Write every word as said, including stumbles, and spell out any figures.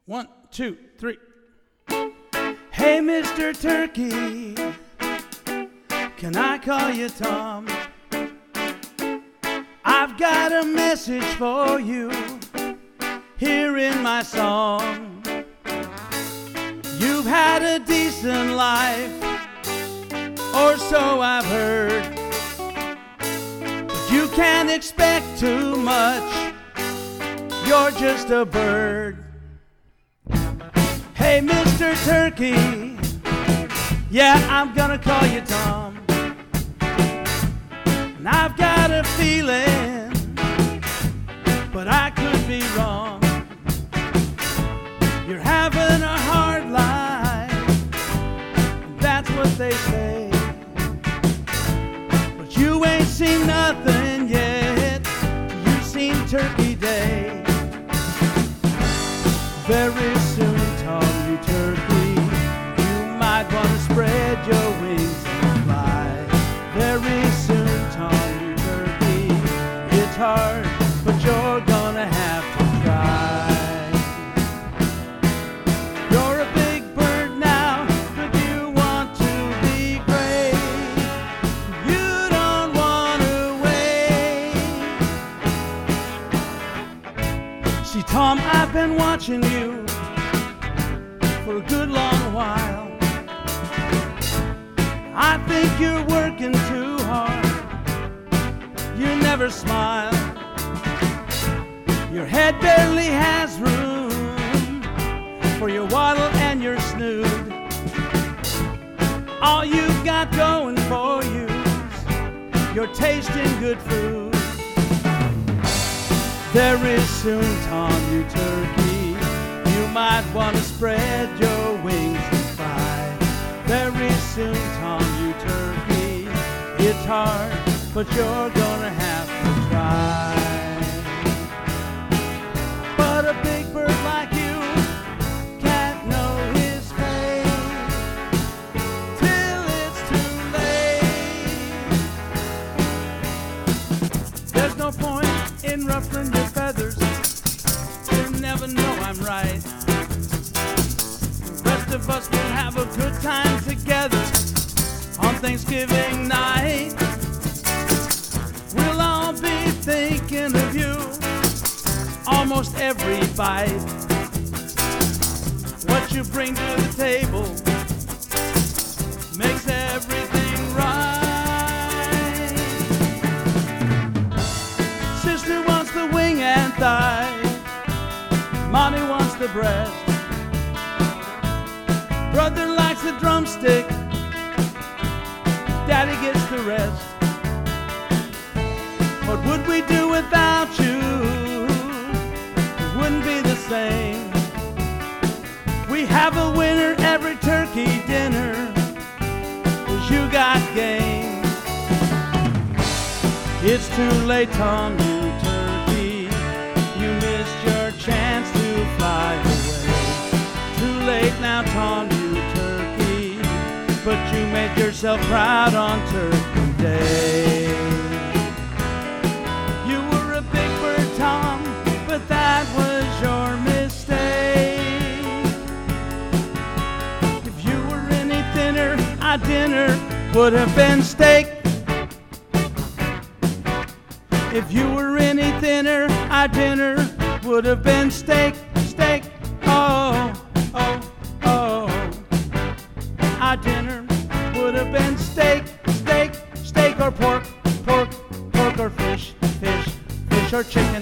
One, two, three. Hey, Mister Turkey, can I call you Tom? I've got a message for you here in my song. You've had a decent life, or so I've heard, but you can't expect too much. You're just a bird. Hey, Mister Turkey, yeah, I'm gonna call you Tom. And I've got a feeling, but I could be wrong. You're having a hard life, that's what they say. But you ain't seen nothing yet, you've seen Turkey Day. Very soon, Tom, you turkey, you might want to spread your wings and fly. Very soon, Tom, you turkey, it's hard, but you're gonna have to try. You're a big bird now, but you want to be great. You don't want to wait. See, Tom, I've been watching you for a good long while. I think you're working too hard. You never smile. Your head barely has room for your waddle and your snood. All you've got going for you's your taste in good food. Very soon, Tom, you turkey, you might want to spread your wings and fly. Very soon, Tom, you turkey, it's hard, but you're gonna have to try. But a big bird like you can't know his fate till it's too late. There's no point in ruffling your feathers, you'll never know I'm right. The rest of us will have a good time together on Thanksgiving night. We'll all be thinking of you almost every bite. What you bring to the table makes everything right. Sister wants the wing and thigh, Mommy wants the breast, brother likes the drumstick, Daddy gets the rest. What would we do without you? It wouldn't be the same. We have a winner every turkey dinner, 'cause you got game. It's too late, Tom, you turkey, you missed your chance to fly away. Too late now, Tom, you turkey, but you made yourself proud on Turkey Day. You were a big bird, Tom, but that was your mistake. If you were any thinner, our dinner would have been steak. If you were any thinner, our dinner would have been steak, steak. Oh, oh, oh. Our dinner would have been steak, steak, steak or pork, pork, pork or fish, fish, fish or chicken.